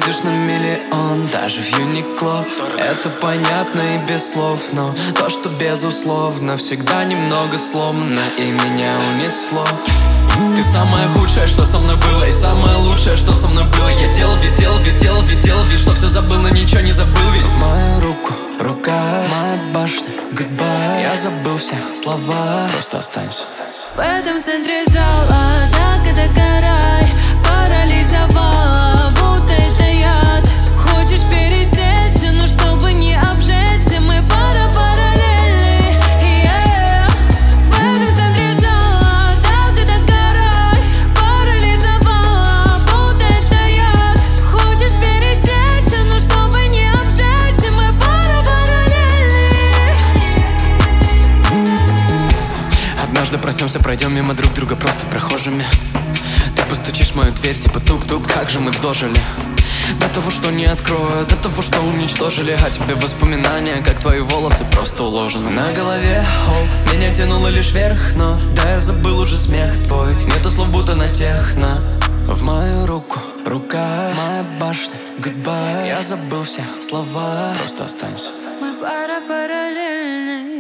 выглядишь на миллион, даже в Юникло. Это понятно и без слов, но то, что безусловно всегда немного сломано, и меня унесло. Ты самое худшее, что со мной было, и самое лучшее, что со мной было. Я делал вид, что все забыл, но ничего не забыл. Ведь в мою руку рука, моя башня, goodbye. Я забыл все слова, просто останься. В этом центре зала так догорай, парализовала, будто это яд. Хочешь пересечься, но чтобы не обжечься, мы пара параллельны, yeah. В этом центре зала так догорай, парализовала, будто это яд. Хочешь пересечься, но чтобы не обжечься, мы пара параллельны. Однажды проснемся, пройдем мимо друг друга просто прохожими. Ты постучишь в мою дверь, типа тук-тук, как же мы дожили. До того, что не открою, до того, что уничтожили. А тебе воспоминания, как твои волосы просто уложены на голове. Меня тянуло лишь вверх, но да, я забыл уже смех твой. Нету слов, будто на техно. В мою руку рука, моя башня, goodbye. Я забыл все слова, просто останься. Мы пара параллельны.